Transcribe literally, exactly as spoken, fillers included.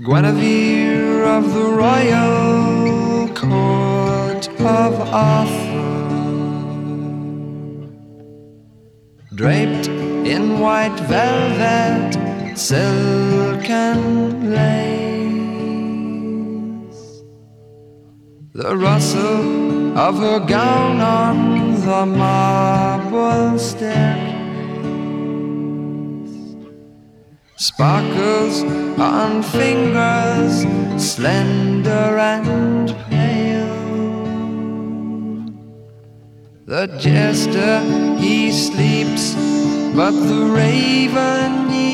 Guinevere of the royal court of Arthur, draped in white velvet, silk and lace, the rustle of her gown on the marble staircase sparkles on fingers slender and pale. The jester, he sleeps, but the raven